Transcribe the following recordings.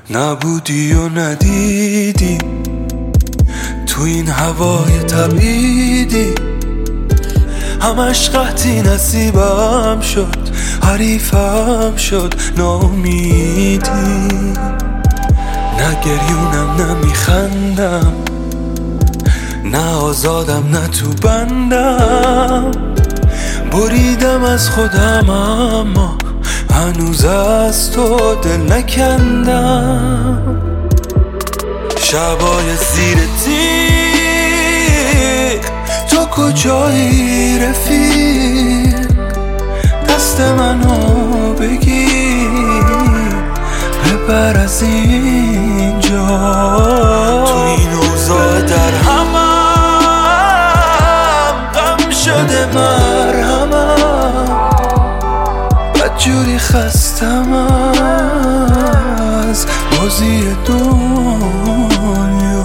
نبودی و ندیدی تو این هوای تبعیدی، همش قحطی نصیبم شد، حریفم شد ناامیدی. نه گریونم نه میخندم، نه آزادم نه تو بندم، بریدم از خودم اما هنوز از تو دل نکندم. شبای زیر تیغ تو کجایی رفیق، دست منو بگیر ببر از اینجا. تو این اوضاع در همم غم شده مرهمم، بدجوری خستم از بازی دنیا.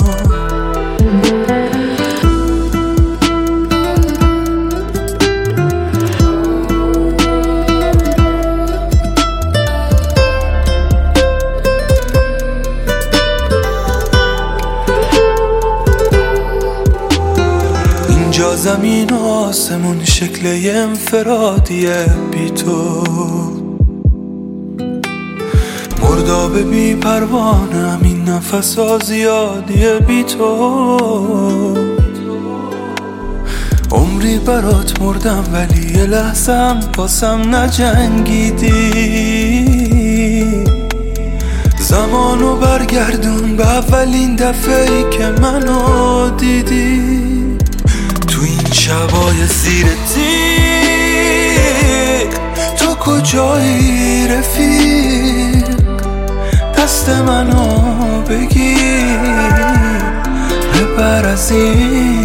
اینجا زمین و آسمون شکل انفرادیه بی تو، مرداب بی پروانم این نفس ها زیادیه بی تو. عمری برات مردم ولی یه لحظم باسم نجنگیدی. زمانو برگردون به اولین دفعه‌ای که منو دیدی. تو این شبای زیر تیغ تو کجایی رفیق، دست منو بگیر ببر از این